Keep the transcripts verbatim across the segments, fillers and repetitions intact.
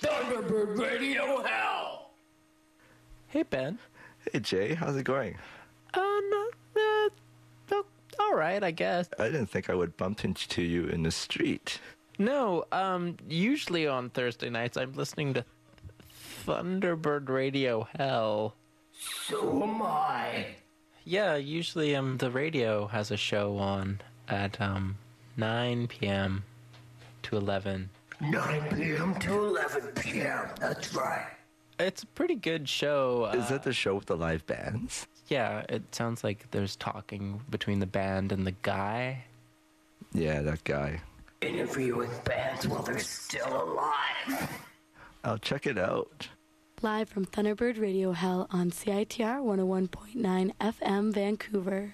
Thunderbird Radio Hell! Hey, Ben. Hey, Jay. How's it going? Um, uh, uh, all right, I guess. I didn't think I would bump into you in the street. No, um, usually on Thursday nights I'm listening to Thunderbird Radio Hell. So am I. Yeah, usually um, the radio has a show on at um, nine p.m. to eleven. nine p.m. to eleven p.m. That's right. It's a pretty good show. Is uh, that the show with the live bands? Yeah, it sounds like there's talking between the band and the guy. Yeah, that guy. Interviewing bands while they're still alive. I'll check it out. Live from Thunderbird Radio Hell on C I T R one oh one point nine F M Vancouver.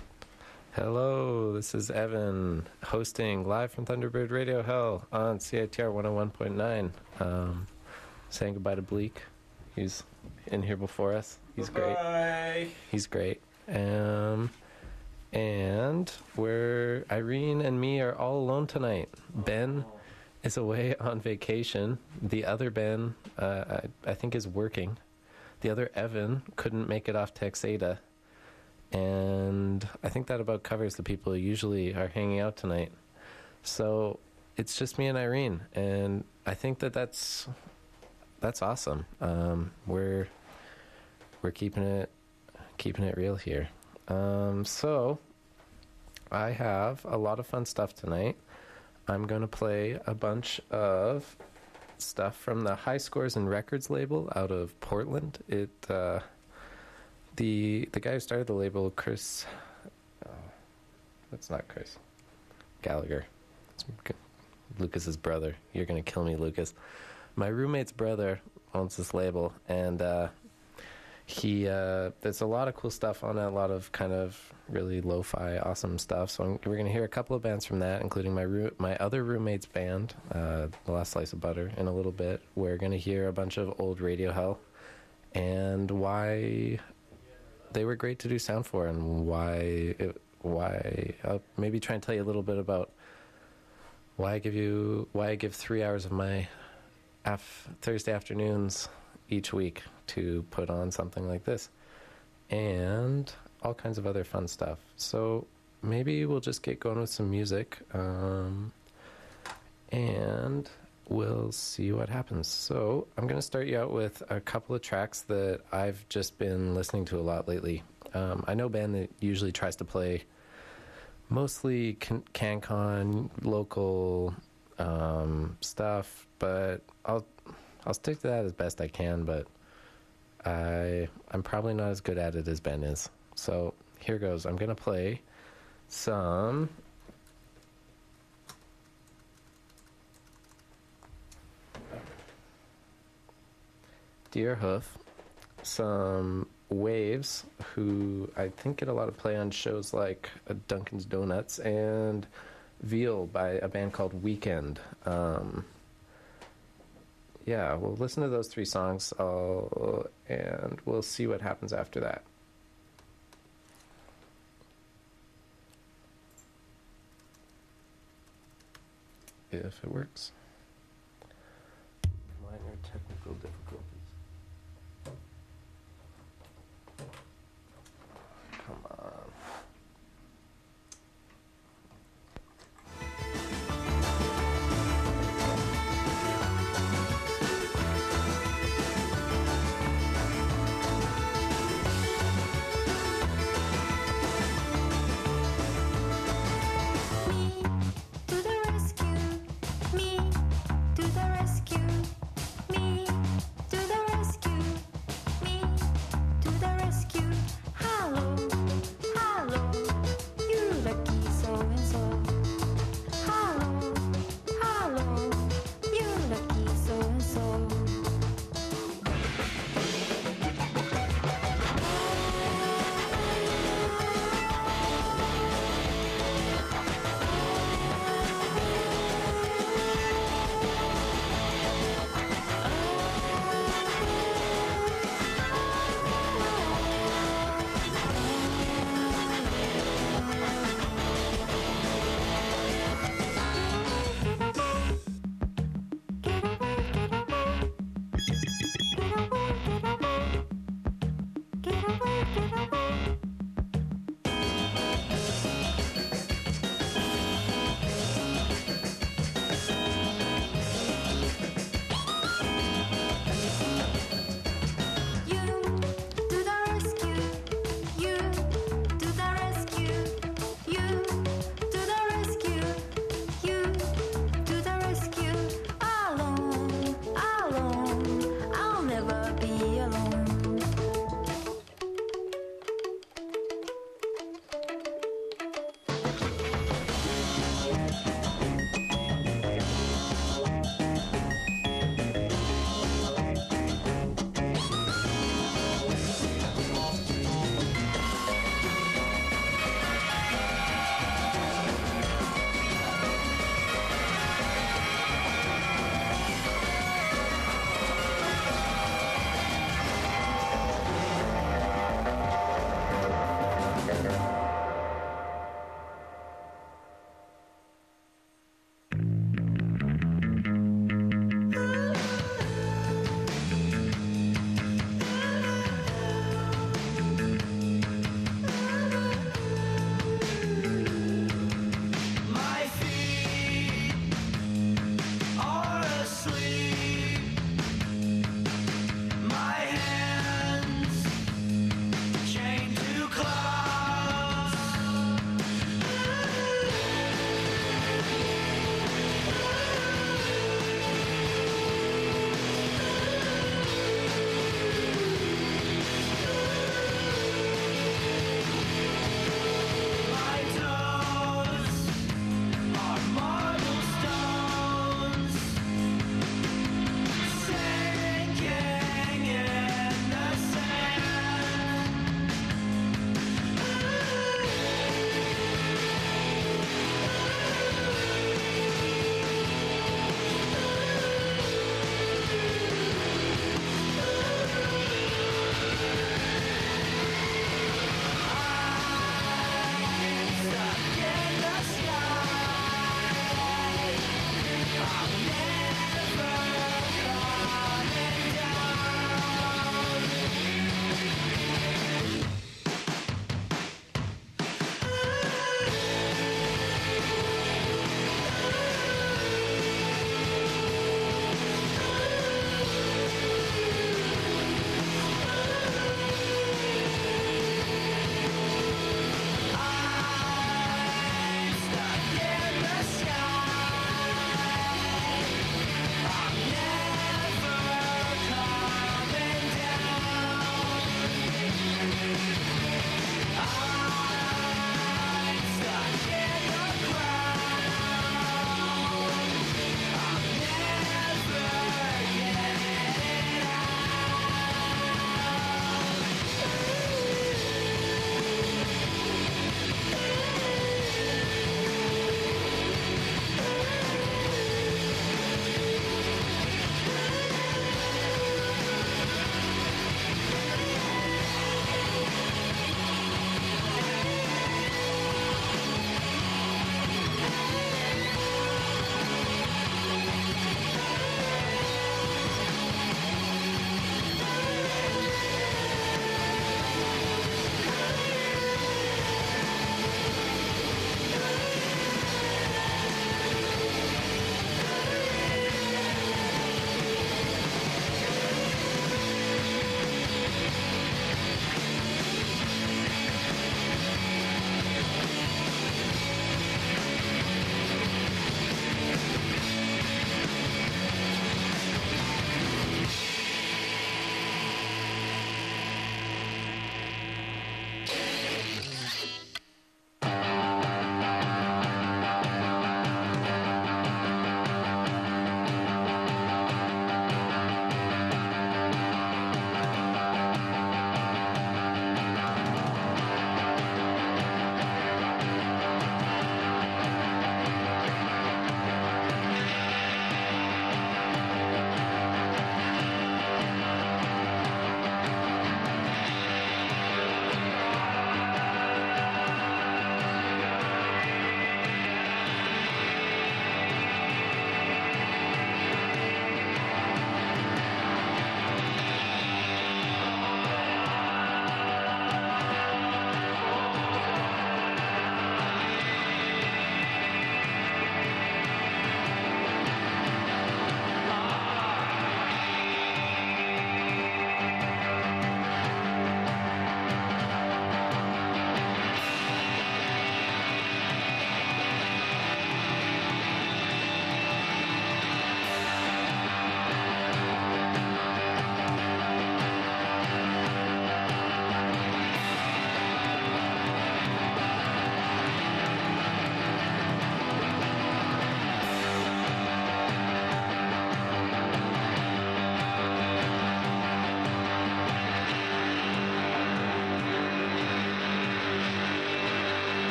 Hello, this is Evan hosting live from Thunderbird Radio Hell on C I T R one oh one point nine. Um, saying goodbye to Bleak. He's in here before us. He's Bye. great. He's great. Um, and we're Irene and me are all alone tonight. Ben is away on vacation. The other Ben, uh, I, I think, is working. The other Evan couldn't make it off Texada. And I think that about covers the people who usually are hanging out tonight. So it's just me and Irene, and I think that that's that's awesome. Um, we're we're keeping it keeping it real here. Um, so I have a lot of fun stuff tonight. I'm going to play a bunch of stuff from the High Scores and Records label out of Portland. It uh, the the guy who started the label, Chris. Oh, that's not Chris Gallagher. It's Lucas's brother. You're gonna kill me, Lucas. My roommate's brother owns this label, and uh, he uh, there's a lot of cool stuff on it, a lot of kind of really lo-fi, awesome stuff. So I'm, we're going to hear a couple of bands from that, including my roo- my other roommate's band, uh, The Last Slice of Butter, in a little bit. We're going to hear a bunch of old Radio Hell and why they were great to do sound for, and why it, why I'll maybe try and tell you a little bit about why I give you why I give three hours of my af- Thursday afternoons each week to put on something like this, and all kinds of other fun stuff. So maybe we'll just get going with some music, um, and we'll see what happens. So I'm going to start you out with a couple of tracks that I've just been listening to a lot lately. Um, I know a band that usually tries to play mostly can- CanCon, local um, stuff, but I'll I'll stick to that as best I can, but I, I'm probably not as good at it as Ben is. So here goes. I'm going to play some Deerhoof, some Waves, who I think get a lot of play on shows like uh, Dunkin's Donuts, and Veal by a band called Weekend. Um, yeah, we'll listen to those three songs, uh, and we'll see what happens after that. If it works. Minor technical difficulties. Come on. To the rescue, me to the rescue, me to the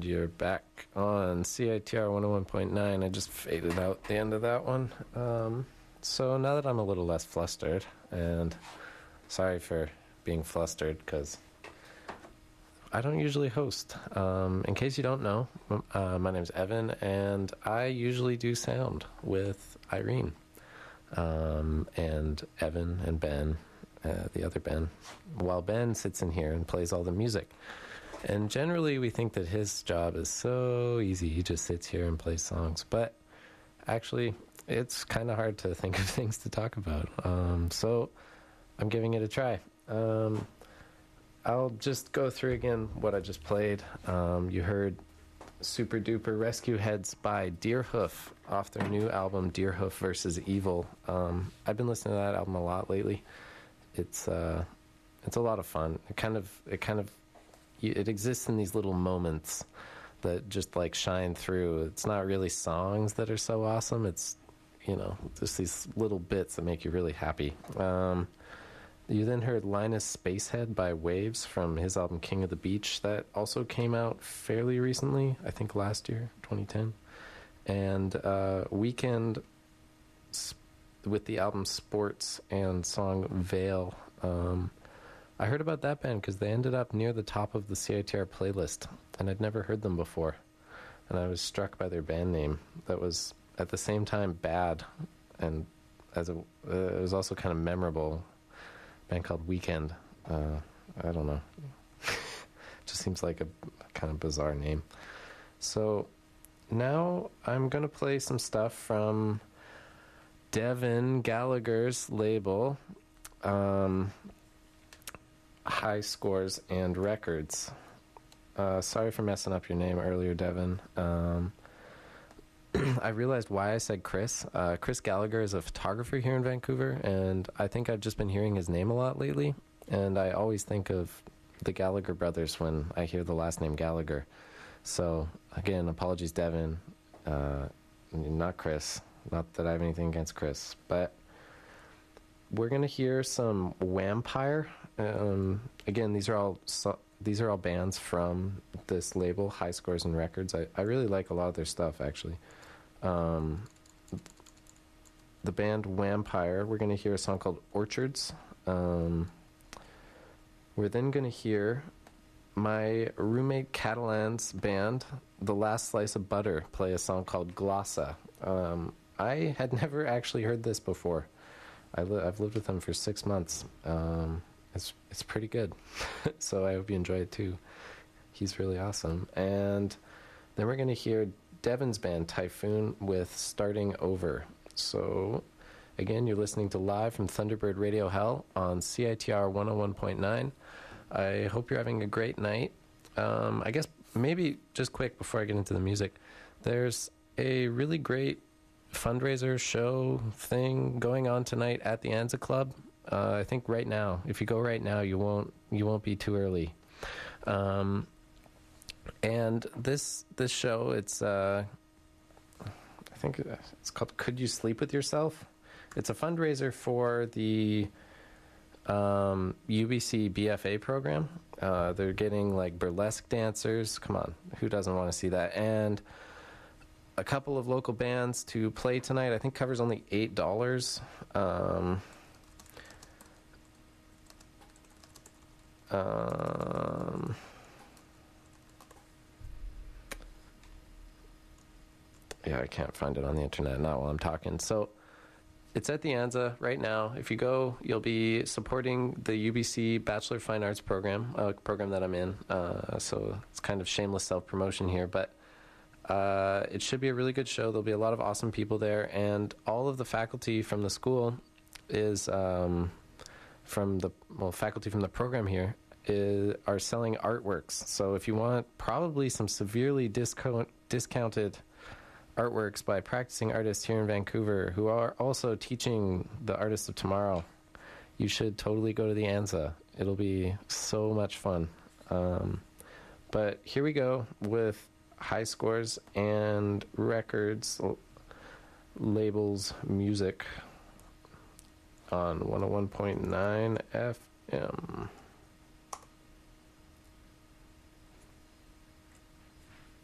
And you're back on C I T R one oh one point nine. I just faded out the end of that one. Um, so now that I'm a little less flustered, and sorry for being flustered because I don't usually host. Um, in case you don't know, uh, my name's Evan, and I usually do sound with Irene. Um, and Evan and Ben, uh, the other Ben, while Ben sits in here and plays all the music. And generally we think that his job is so easy. He just sits here and plays songs. But actually, it's kind of hard to think of things to talk about. Um, so I'm giving it a try. Um, I'll just go through again what I just played. Um, you heard Super Duper Rescue Heads by Deerhoof off their new album Deerhoof versus Evil. Um, I've been listening to that album a lot lately. It's uh, it's a lot of fun. It kind of it kind of it exists in these little moments that just like shine through. It's not really songs that are so awesome. It's, you know, just these little bits that make you really happy. Um, you then heard Linus Spacehead by Waves from his album King of the Beach. That also came out fairly recently, I think last year, twenty ten. And uh, Weekend sp- with the album Sports and song Veil. Um, I heard about that band because they ended up near the top of the C I T R playlist, and I'd never heard them before. And I was struck by their band name. That was, at the same time, bad, and as a, uh, it was also kind of memorable. A band called Weekend. Uh, I don't know. Just seems like a kind of bizarre name. So now I'm going to play some stuff from Devin Gallagher's label. Um... High Scores and Records. Uh, sorry for messing up your name earlier, Devin. Um, I realized why I said Chris. Uh, Chris Gallagher is a photographer here in Vancouver, and I think I've just been hearing his name a lot lately, and I always think of the Gallagher brothers when I hear the last name Gallagher. So, again, apologies, Devin. Uh, not Chris. Not that I have anything against Chris, but we're going to hear some Vampire. Um, again, these are all so, these are all bands from this label, High Scores and Records. I, I really like a lot of their stuff, actually. Um, the band Vampire, we're going to hear a song called Orchards. Um, we're then going to hear my roommate Catalan's band, The Last Slice of Butter, play a song called Glossa. Um, I had never actually heard this before. I li- I've lived with him for six months. Um, it's it's pretty good. So I hope you enjoy it too. He's really awesome. And then we're going to hear Devin's band, Typhoon, with Starting Over. So again, you're listening to live from Thunderbird Radio Hell on C I T R one oh one point nine. I hope you're having a great night. Um, I guess maybe just quick before I get into the music, there's a really great fundraiser show thing going on tonight at the Anza Club. Uh, I think right now, if you go right now, you won't you won't be too early. Um, and this this show, it's uh, I think it's called "Could You Sleep with Yourself?" It's a fundraiser for the um, U B C B F A program. Uh, they're getting like burlesque dancers. Come on, who doesn't want to see that? And a couple of local bands to play tonight. I think covers only eight dollars. Um, um, yeah, I can't find it on the internet, not while I'm talking. So it's at the Anza right now. If you go, you'll be supporting the U B C Bachelor of Fine Arts program, a program that I'm in. Uh, so it's kind of shameless self-promotion here, but Uh, it should be a really good show. There'll be a lot of awesome people there, and all of the faculty from the school is um, from the well, faculty from the program here is, are selling artworks. So if you want probably some severely discount, discounted artworks by practicing artists here in Vancouver who are also teaching the artists of tomorrow, you should totally go to the Anza. It'll be so much fun. Um, but here we go with High Scores and Records l- labels music on one oh one point nine F M.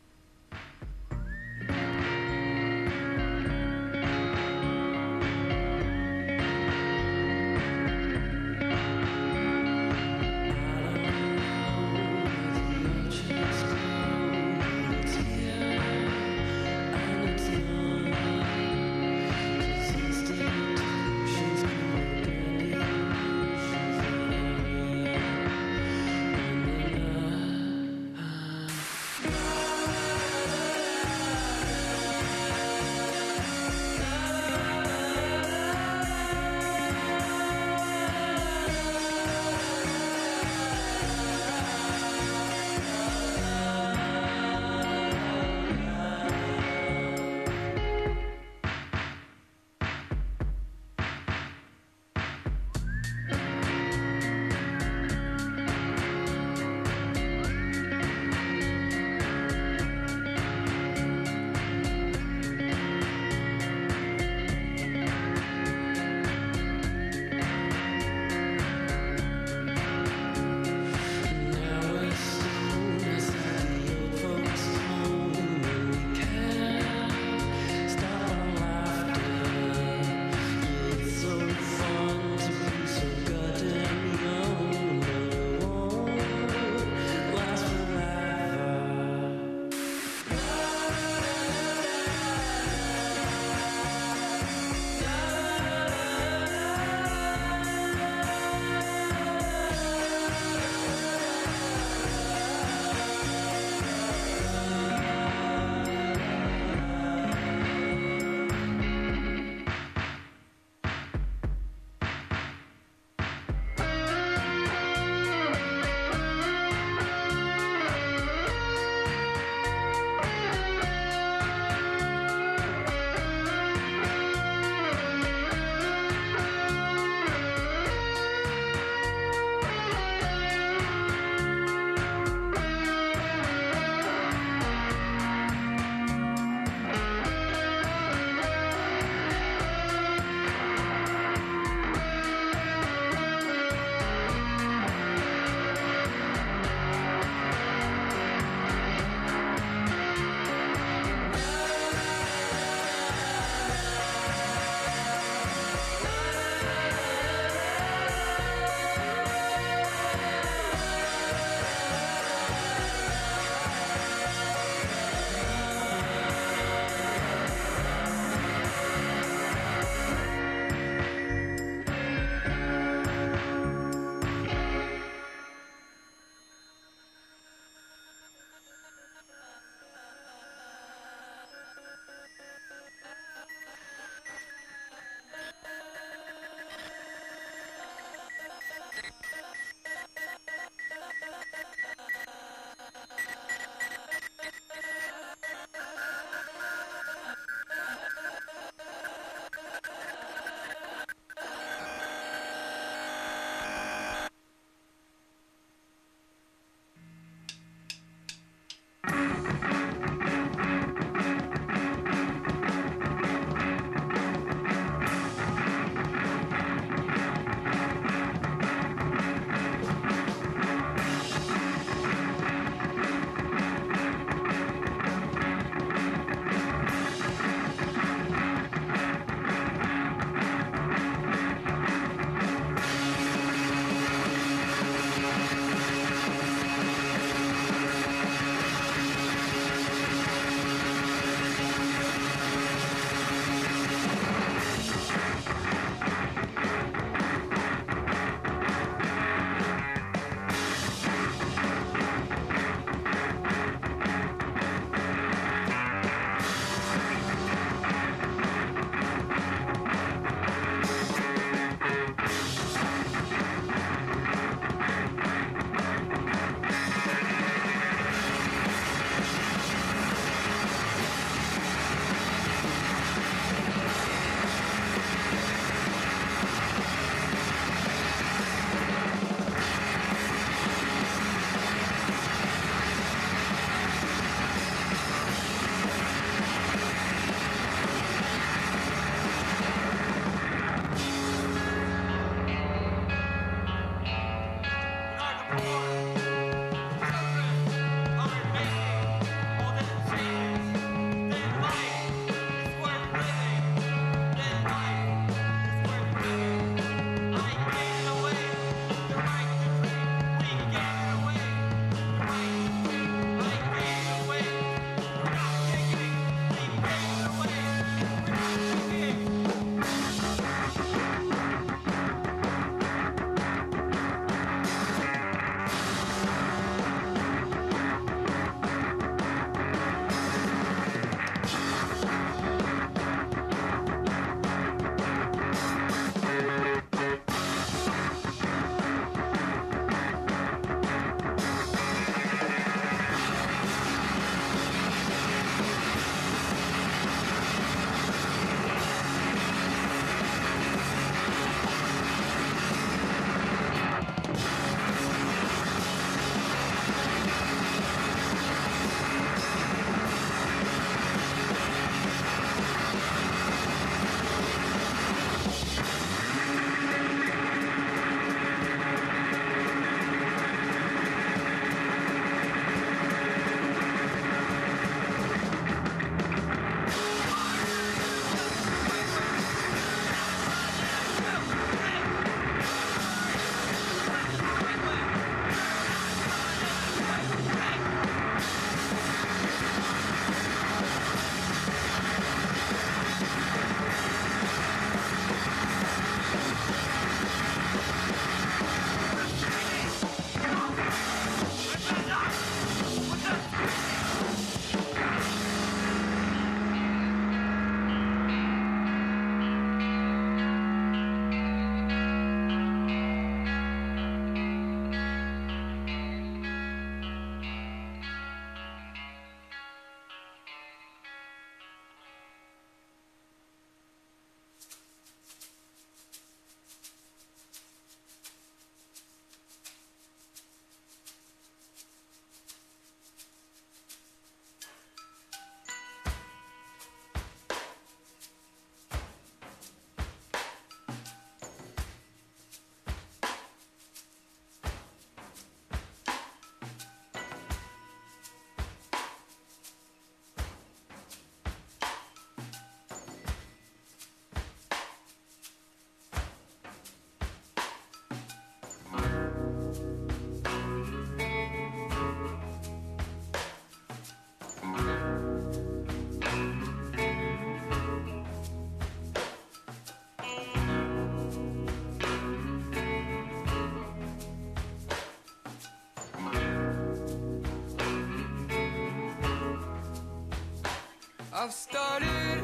I've started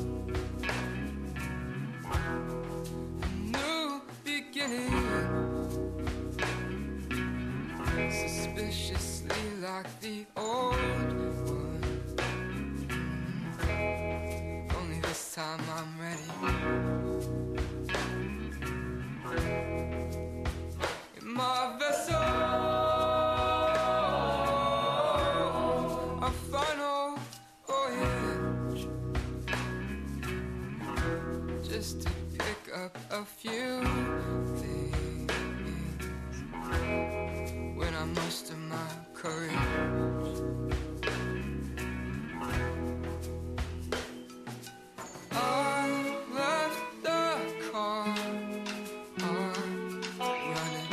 a new beginning, suspiciously like the old one. Only this time I'm ready. In my vessel, a final voyage, just to pick up a few things when I muster my courage. I left the car on running.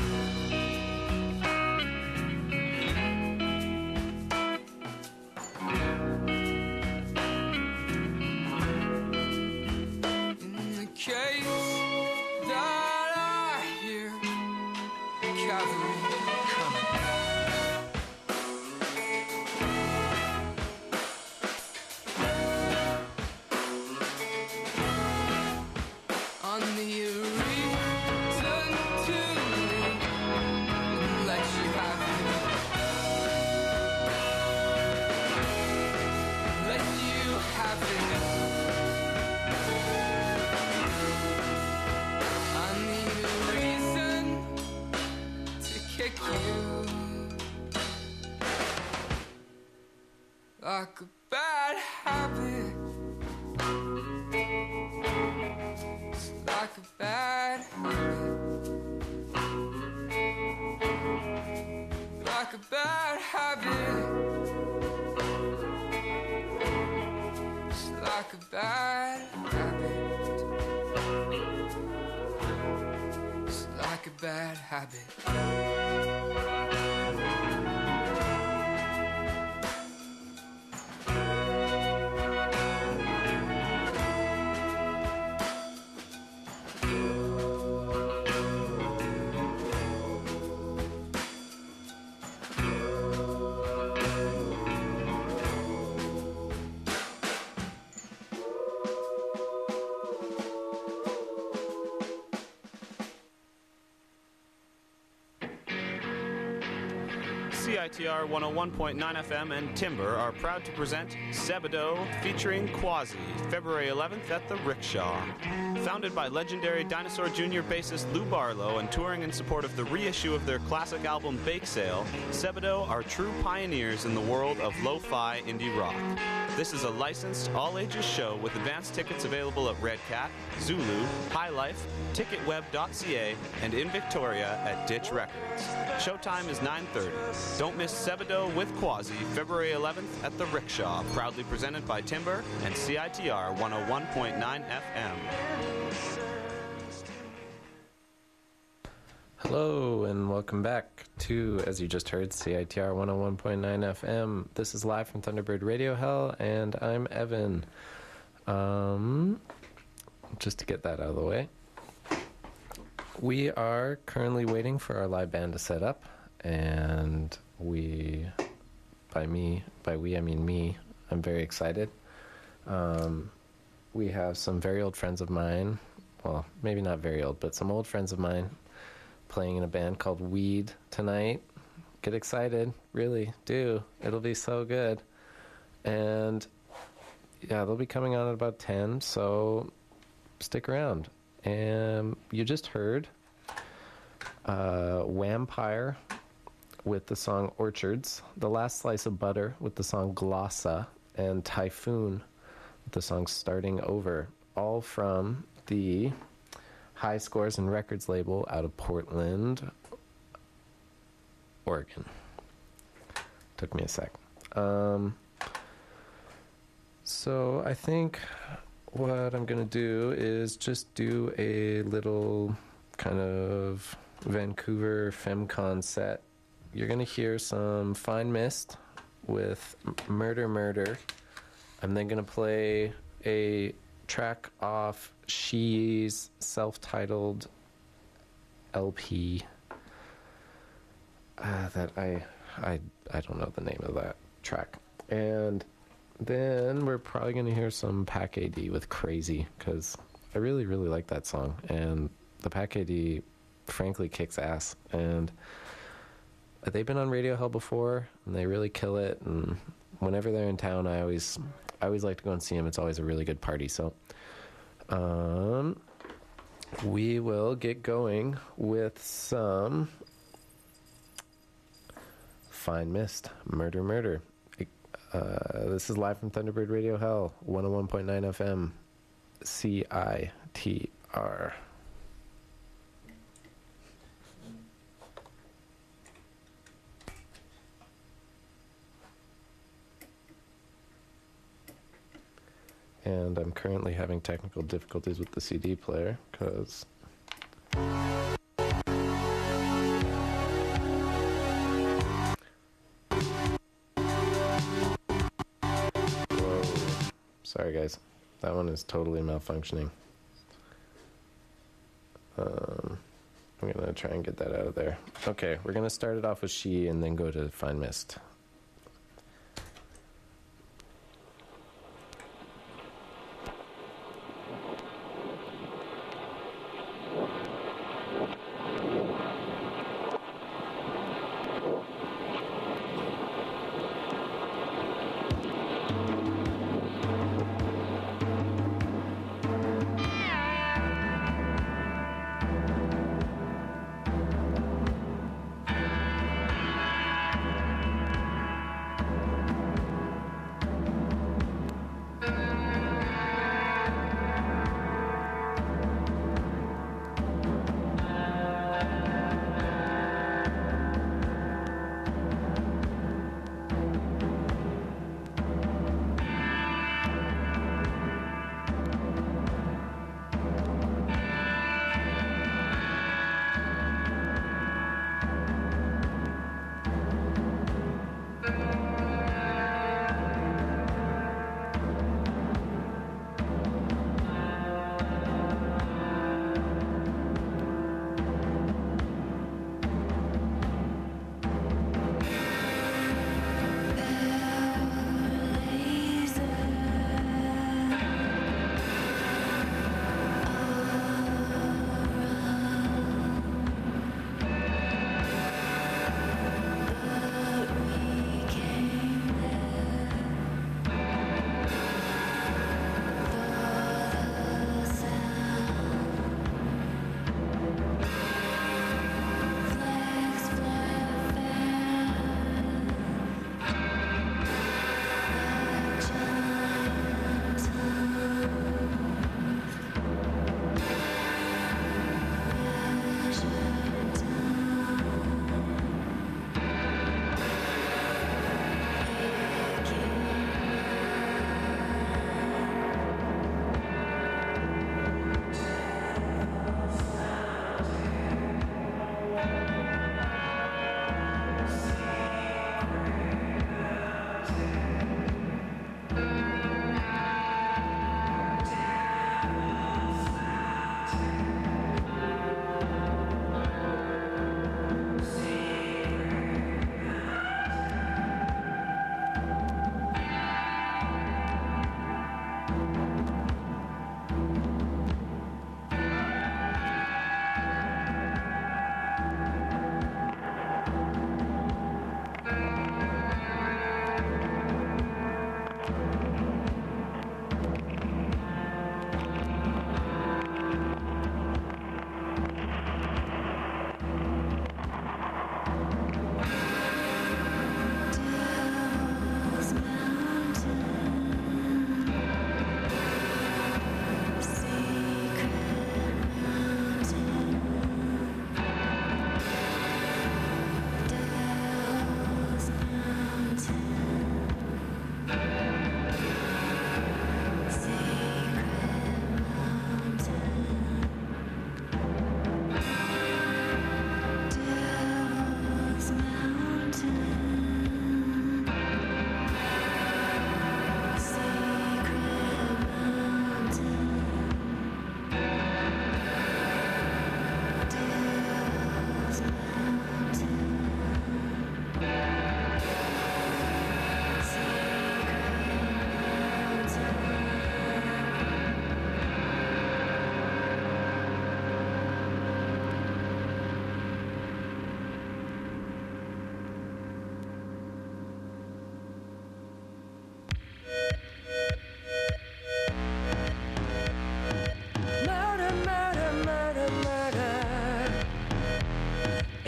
In the case that I hear cavalry coming, on the return to me and let you have it, let you have it. I need a reason to kick you like a bad habit. It's like a bad habit. Like a bad habit. It's like a bad habit. It's like a bad habit. C I T R one oh one point nine F M and Timber are proud to present Sebadoh featuring Quasi, February eleventh at the Rickshaw. Founded by legendary Dinosaur Junior bassist Lou Barlow and touring in support of the reissue of their classic album Bake Sale, Sebadoh are true pioneers in the world of lo-fi indie rock. This is a licensed, all-ages show with advance tickets available at Red Cat, Zulu, High Life, ticketweb dot c a, and in Victoria at Ditch Records. Showtime is nine thirty. Don't miss Sebadoh with Quasi, February eleventh at the Rickshaw, proudly presented by Timber and C I T R one oh one point nine F M. Hello and welcome back to, as you just heard, C I T R one oh one point nine F M. This is live from Thunderbird Radio Hell, and I'm Evan. Um, just to get that out of the way, we are currently waiting for our live band to set up, and we, by me, by we I mean me, I'm very excited. Um, we have some very old friends of mine, well, maybe not very old, but some old friends of mine playing in a band called Weed tonight. Get excited, really do. It'll be so good. And yeah, they'll be coming on at about ten, so stick around. And you just heard uh, Vampire with the song Orchards, The Last Slice of Butter with the song Glossa, and Typhoon with the song Starting Over, all from the High Scores and Records label out of Portland, Oregon. Took me a sec. Um, so I think what I'm going to do is just do a little kind of Vancouver FemCon set. You're going to hear some Fine Mist with Murder Murder. I'm then going to play a track off She's self-titled L P uh, that I, I I don't know the name of that track. And then we're probably going to hear some Pac A D with Crazy, because I really, really like that song. And the Pac A D, frankly, kicks ass. And they've been on Radio Hell before, and they really kill it. And whenever they're in town, I always, I always like to go and see them. It's always a really good party. So, um, we will get going with some Fine Mist, Murder, Murder. Uh, this is live from Thunderbird Radio Hell, one oh one point nine F M, C I T R. And I'm currently having technical difficulties with the C D player, because... Sorry, guys. That one is totally malfunctioning. Um, I'm going to try and get that out of there. Okay, we're going to start it off with She and then go to Fine Mist.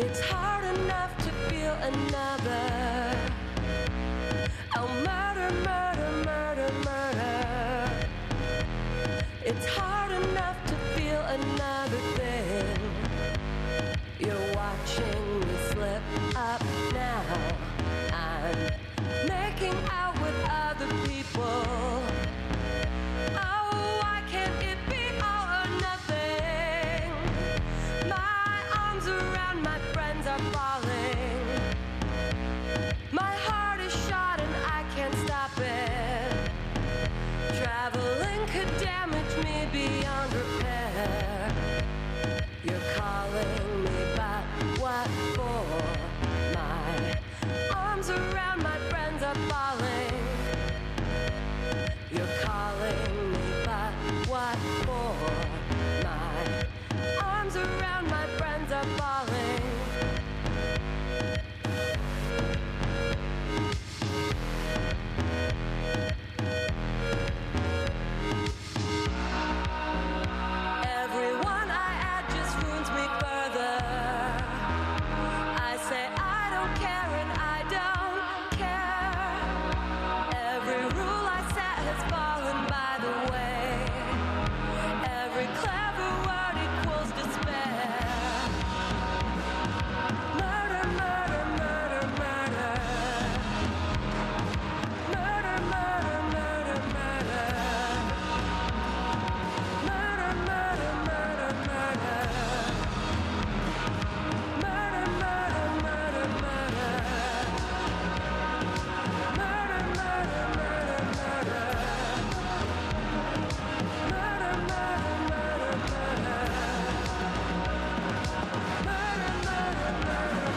It's hard enough to feel another. Oh, murder, murder, murder, murder. It's hard enough to feel another thing. You're watching me slip up now. I'm making out with other people. Oh, why can't it be all or nothing? My arms around my friends are falling. My heart is shot and I can't stop it. Traveling could damage me beyond repair. You're calling me, but what for? My arms around my friends are falling. You're calling me, but what for? My arms around my friends are falling. Everyone I add just wounds me further. I say I don't care and I don't care. Every rule I set has fallen by the way. Every clever word equals despair. Murder, murder, murder, murder. Murder, murder, murder, murder. Murder, murder, murder, murder. Murder, murder, murder, murder. Murder, murder, murder, murder. Murder, murder, murder, murder. Murder, murder, murder,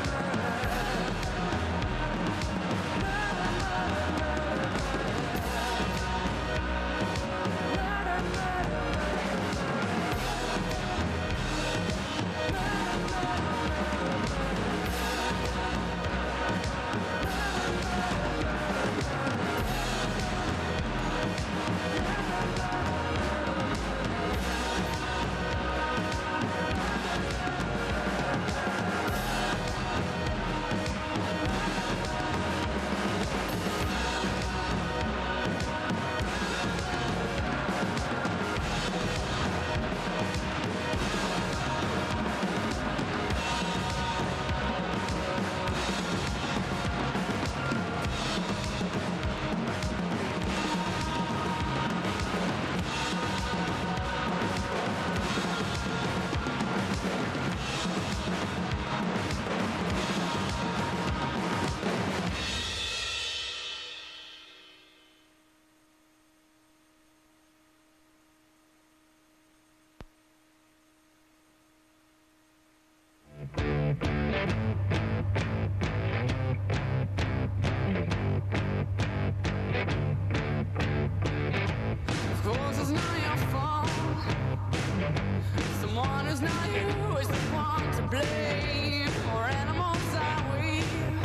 Of course it's not your fault. Someone who's not you is the one to blame. Or animals are we?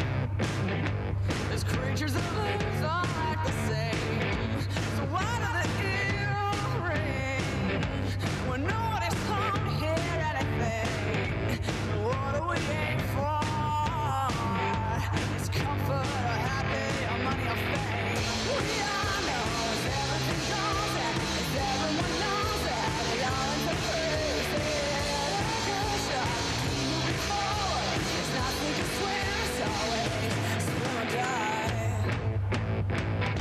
As creatures of lose all act the same. So why do the ill ring when nobody's home to hear anything? What do we aim for? Is comfort or happy or money or fame? We all know as everything goes and as everyone knows that it all ends up crazy. Keep moving forward. There's nothing to swim. It's always swim or die.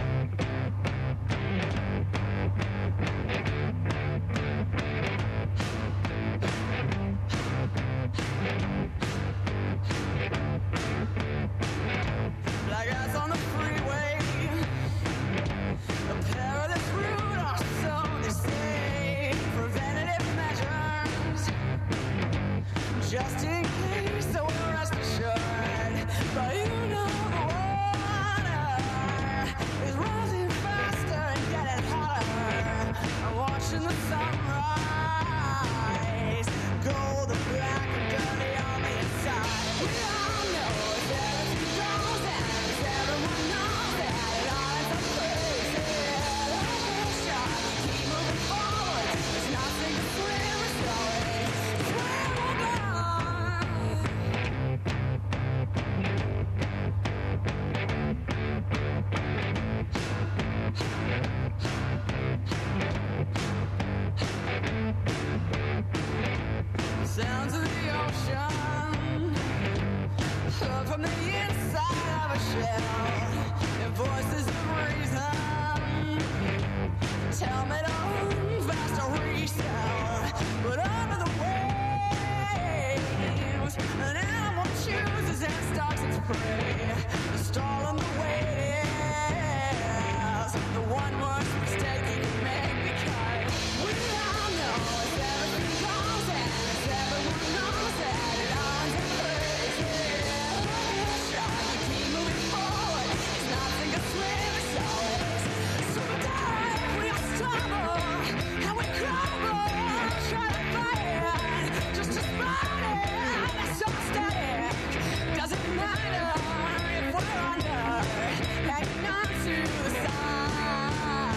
Black eyes on the freeway, a perilous route, or so they say. Preventative measures, just in case, so we'll rest assured. But you know the water is rising faster and getting hotter. I'm watching the sunrise, gold and black and dirty on the inside. We all know as everything goes and as everyone knows that it all ends up crazy. Like a shot, keep moving forward. There's nothing to swim, it's always swim or die. ocean. Love from the inside of a shell. And voices of reason. Tell me don't fast or resell. But under the waves, an animal chooses and stalks its prey. The stall on the way is the one worst mistake you can make, because we all know it's everything goes and it's everyone knows that it all ends up crazy. Try to keep moving forward, it's nothing but swim, it's always so dark. We all stumble and we crumble, try to fight just to fight it. It's so static, doesn't matter if we're under, hanging on to the side.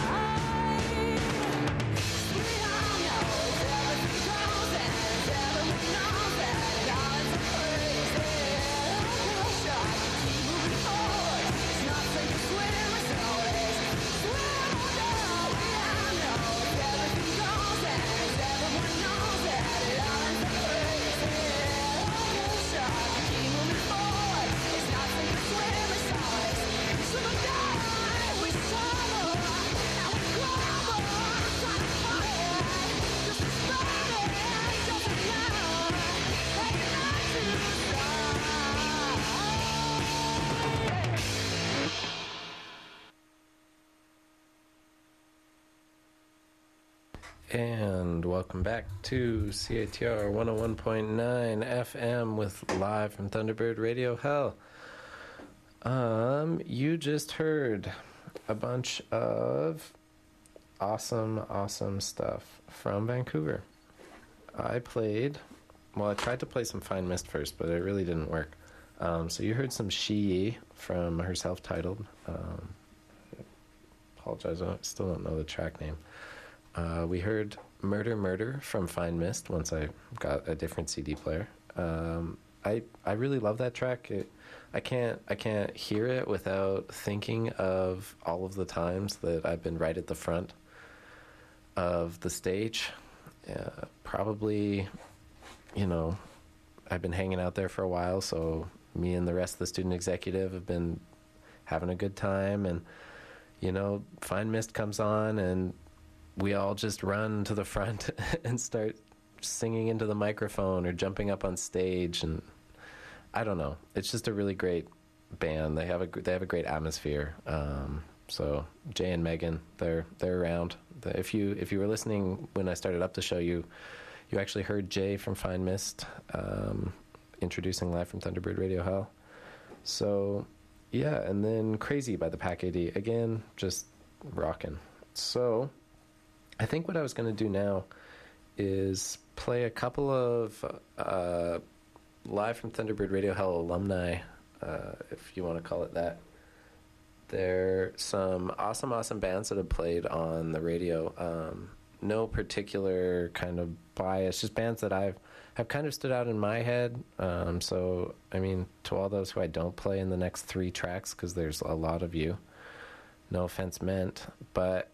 We all know everything goes and everyone knows that it all ends up crazy. Try to keep moving forward, it's nothing to swim, it's always swim or die. We all know everything goes and everyone knows that it all ends up crazy. Try to keep moving forward, it's nothing to swim, it's always swim or die. We stumble and we crumble, try to fight just to fight it. Doesn't matter, hanging on to the side. And welcome back to C A T R one oh one point nine F M with live from Thunderbird Radio Hell. Um, you just heard a bunch of awesome, awesome stuff from Vancouver. I played, well, I tried to play some Fine Mist first, but it really didn't work. Um, so you heard some She from her self-titled. Um, apologize, I still don't know the track name. Uh, we heard Murder Murder from Fine Mist once I got a different C D player. Um, I I really love that track. It, I can't I can't hear it without thinking of all of the times that I've been right at the front of the stage. Uh, probably, you know, I've been hanging out there for a while, so me and the rest of the student executive have been having a good time, and, you know, Fine Mist comes on and we all just run to the front and start singing into the microphone or jumping up on stage, and I don't know. It's just a really great band. They have a they have a great atmosphere. Um, so Jay and Megan, they're they're around. The, if you if you were listening when I started up the show, you you actually heard Jay from Fine Mist um, introducing live from Thunderbird Radio Hell. So yeah, and then Crazy by the Pack A D again, just rocking. So I think what I was going to do now is play a couple of uh, live from Thunderbird Radio Hell alumni, uh, if you want to call it that. They're some awesome, awesome bands that have played on the radio. Um, no particular kind of bias, just bands that I've have kind of stood out in my head. Um, so, I mean, to all those who I don't play in the next three tracks, because there's a lot of you, no offense meant, but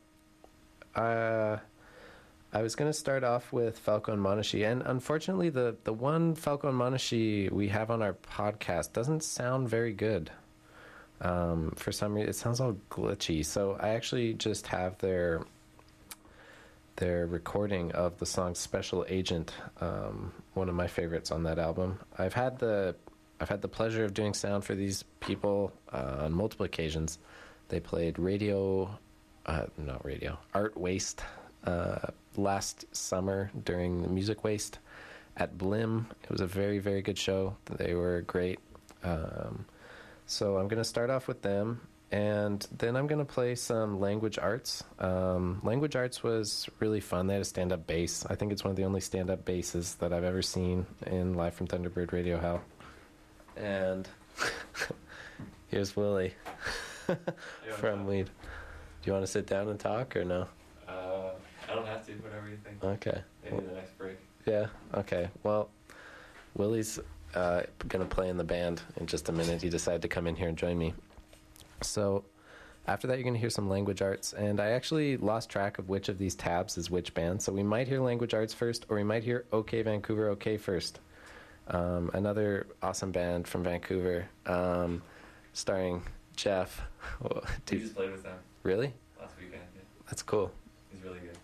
Uh, I was going to start off with Falco and Monashee, and unfortunately the, the one Falco and Monashee we have on our podcast doesn't sound very good. Um, for some reason, it sounds all glitchy, so I actually just have their their recording of the song Special Agent, um, one of my favorites on that album. I've had the I've had the pleasure of doing sound for these people uh, on multiple occasions. They played radio... Uh, not radio, Art Waste uh, last summer during the Music Waste at Blim. It was a very, very good show. They were great. Um, so I'm going to start off with them, and then I'm going to play some Language Arts. Um, Language Arts was really fun. They had a stand-up bass. I think it's one of the only stand-up basses that I've ever seen in Live from Thunderbird Radio Hell. And here's Willie from Weed. Do you want to sit down and talk, or no? Uh, I don't have to, whatever you think. Okay. Maybe the next break. Yeah, okay. Well, Willie's uh, going to play in the band in just a minute. He decided to come in here and join me. So after that, you're going to hear some Language Arts. And I actually lost track of which of these tabs is which band. So we might hear Language Arts first, or we might hear OK Vancouver OK first. Um, another awesome band from Vancouver, um, starring Jeff. We Dude, just played with them really? last weekend. Yeah. That's cool. He's really good.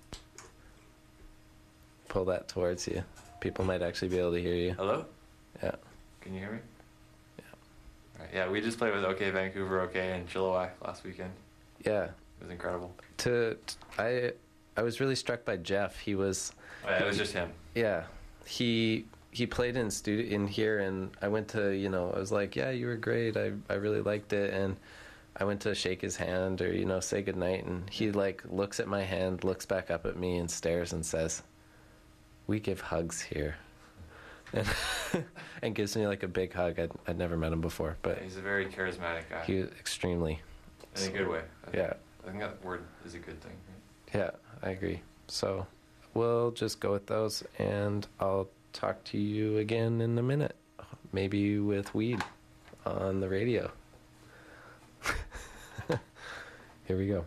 Pull that towards you. People might actually be able to hear you. Hello? Yeah. Can you hear me? Yeah. Right. Yeah, we just played with OK Vancouver, OK, and Chilliwack last weekend. Yeah. It was incredible. To, t I, I was really struck by Jeff. He was. Oh, yeah, it was just him. Yeah. He he played in studio in here, and I went to you know I was like, yeah, you were great. I I really liked it, and I went to shake his hand or you know say goodnight, and he like looks at my hand, looks back up at me, and stares and says, "We give hugs here," and and gives me like a big hug. I'd I'd never met him before, but Yeah, he's a very charismatic guy. he was extremely. In a good way. I think, Yeah. I think that word is a good thing. Right? Yeah, I agree. So we'll just go with those, and I'll talk to you again in a minute. Maybe with weed on the radio. Here we go.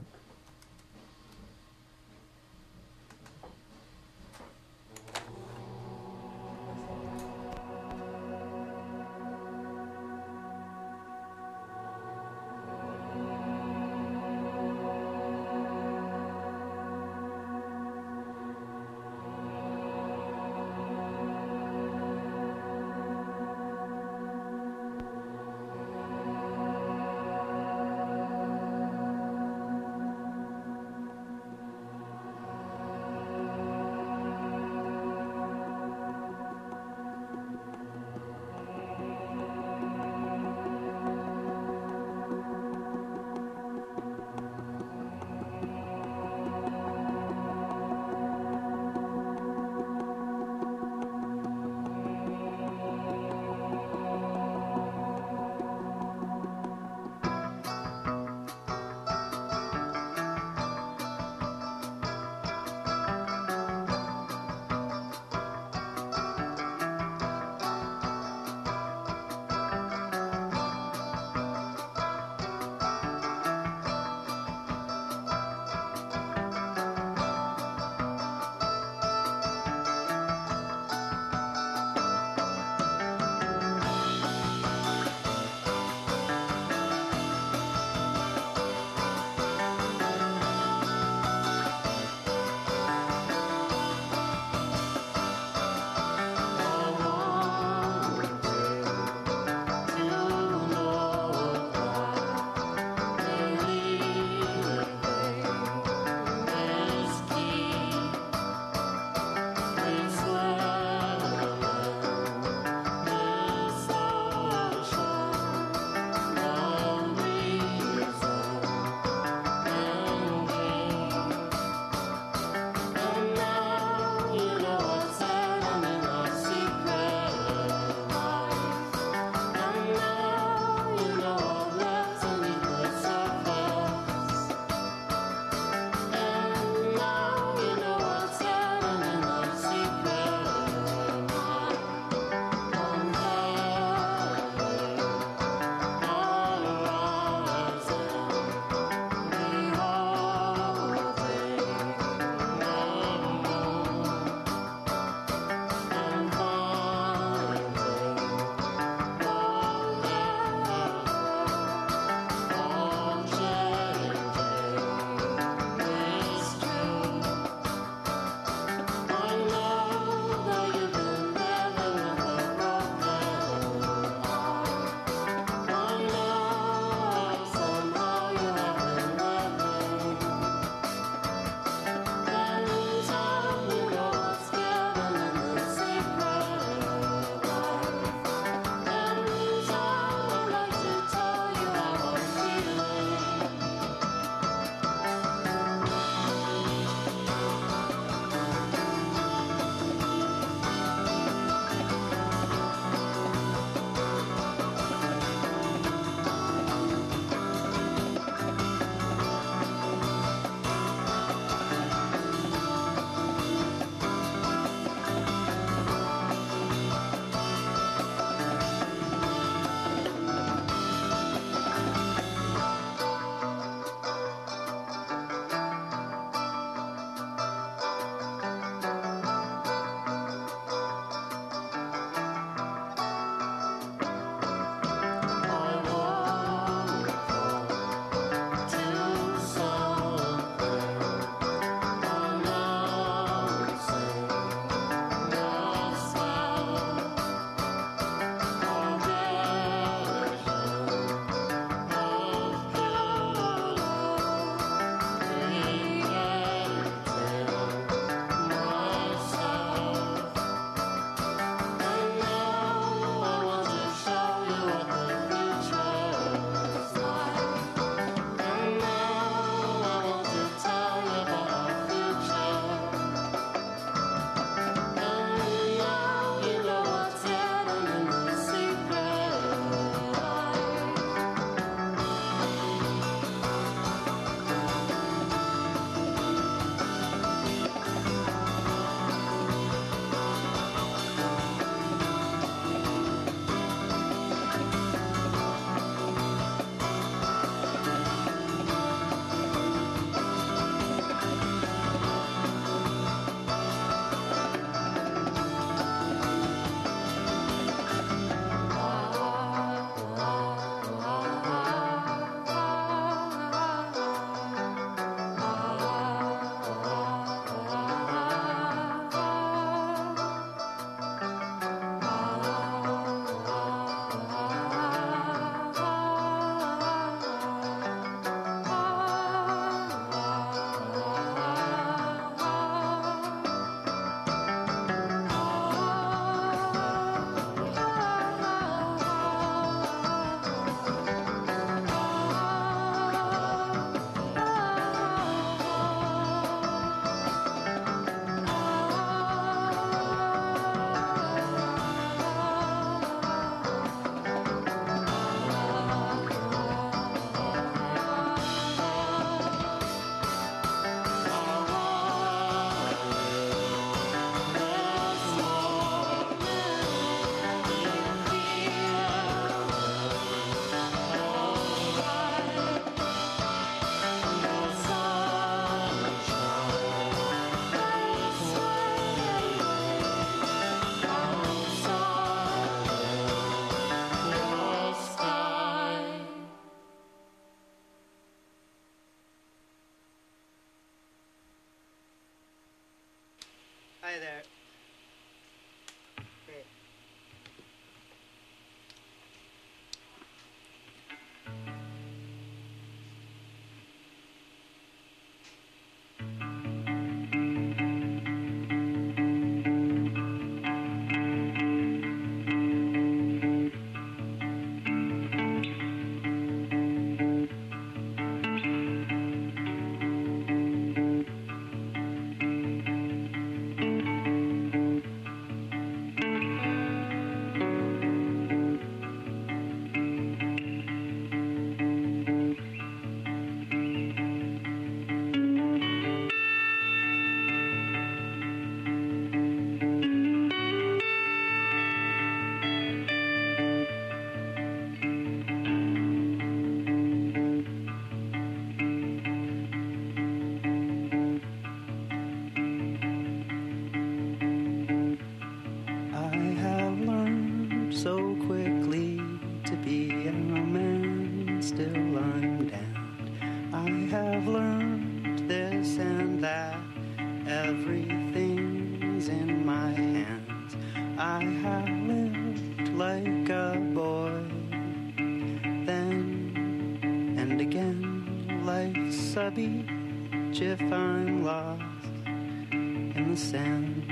Life's a beach if I'm lost in the sand.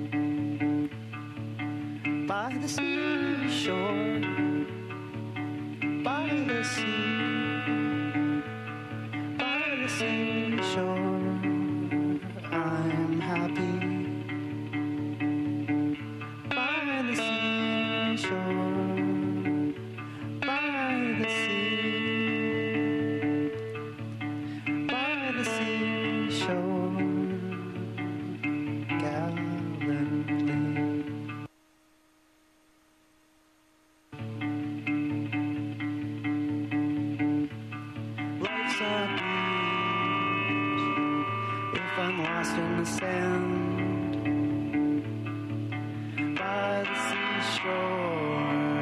By the seashore, by the sea, by the seashore, I'm happy. By the seashore, by the sea, by the seashore, gallantly. Life's a beach if I'm lost in the sand. By the seashore,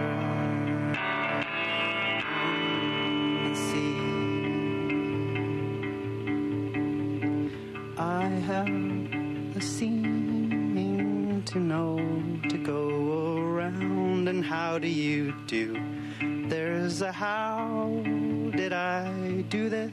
on the sea, I have a seeming to know to go around. And how do you do? There's a how did I do this?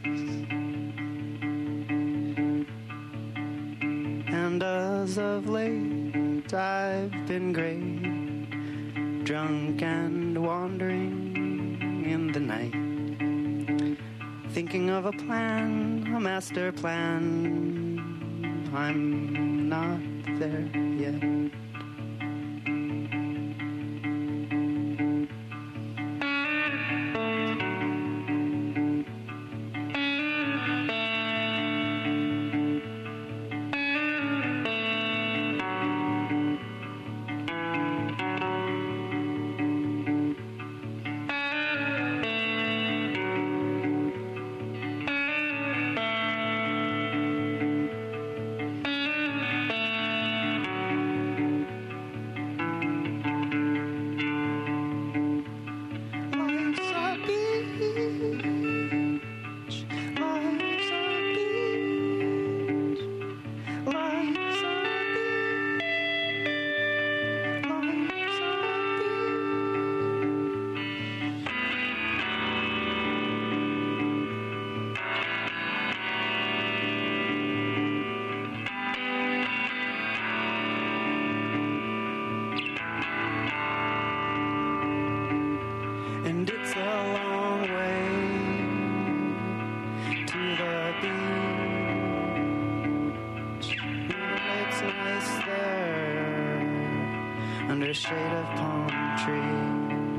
And as of late I've been great, drunk and wandering in the night, thinking of a plan, a master plan. I'm not there yet. And it's a long way to the beach. It's nice there under shade of palm trees.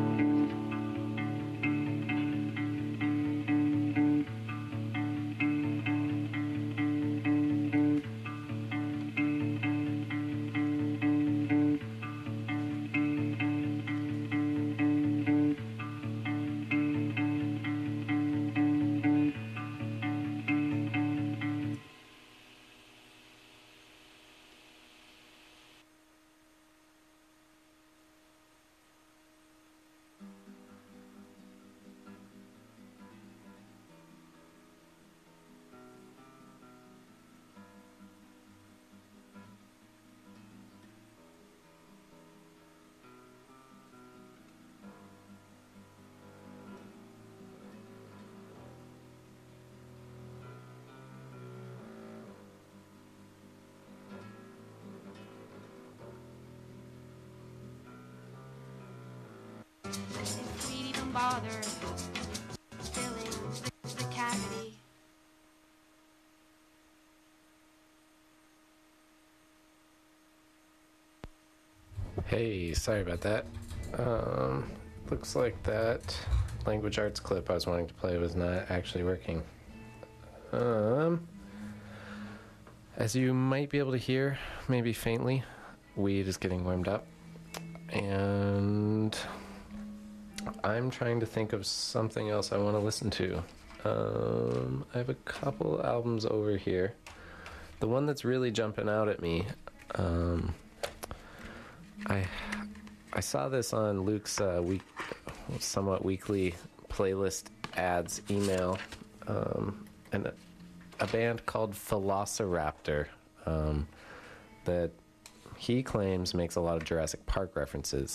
If we'd even bother filling the cavity. Hey, sorry about that. Um, looks like that language arts clip I was wanting to play was not actually working. Um, as you might be able to hear, maybe faintly, weed is getting warmed up. And I'm trying to think of something else I want to listen to. Um, I have a couple albums over here. The one that's really jumping out at me, um, I I saw this on Luke's uh, week, somewhat weekly playlist ads email, um, and a, a band called Velociraptor um, that he claims makes a lot of Jurassic Park references.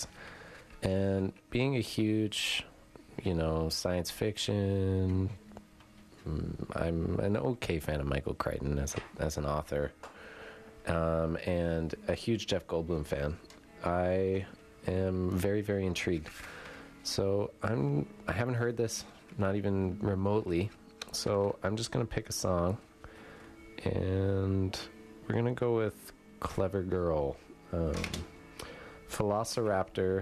And being a huge, you know, science fiction, I'm an okay fan of Michael Crichton as a, as an author, um, and a huge Jeff Goldblum fan. I am very, very intrigued. So I'm I haven't heard this, not even remotely. So I'm just gonna pick a song, and we're gonna go with "Clever Girl," um, Velociraptor,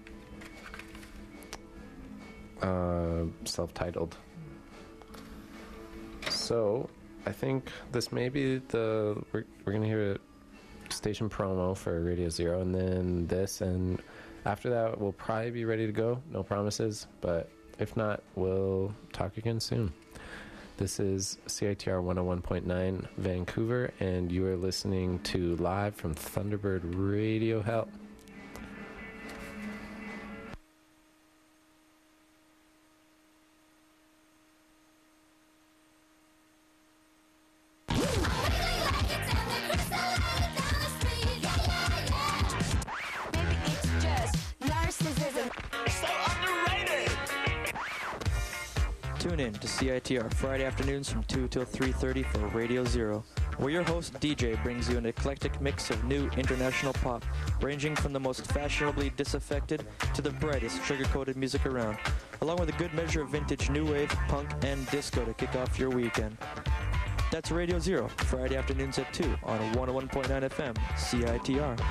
uh, self-titled. So I think this may be the we're we're gonna hear a station promo for Radio Zero, and then this, and after that we'll probably be ready to go. No promises, but if not, we'll talk again soon. This is C I T R one oh one point nine Vancouver, and you are listening to live from Thunderbird Radio Hell. Tune in to C I T R Friday afternoons from two till three thirty for Radio Zero, where your host D J brings you an eclectic mix of new international pop, ranging from the most fashionably disaffected to the brightest sugar-coated music around, along with a good measure of vintage new wave, punk, and disco to kick off your weekend. That's Radio Zero, Friday afternoons at two on one oh one point nine F M, C I T R.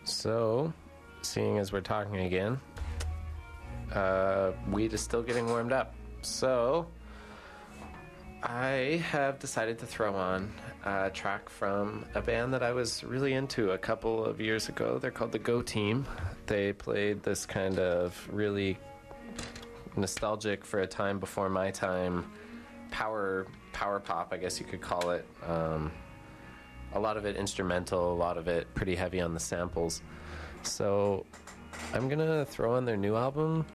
So, seeing as we're talking again, uh, weed is still getting warmed up. So, I have decided to throw on a track from a band that I was really into a couple of years ago. They're called the Go Team. They played this kind of really nostalgic, for a time before my time, power power pop, I guess you could call it. Um, a lot of it instrumental, a lot of it pretty heavy on the samples. So I'm gonna throw on their new album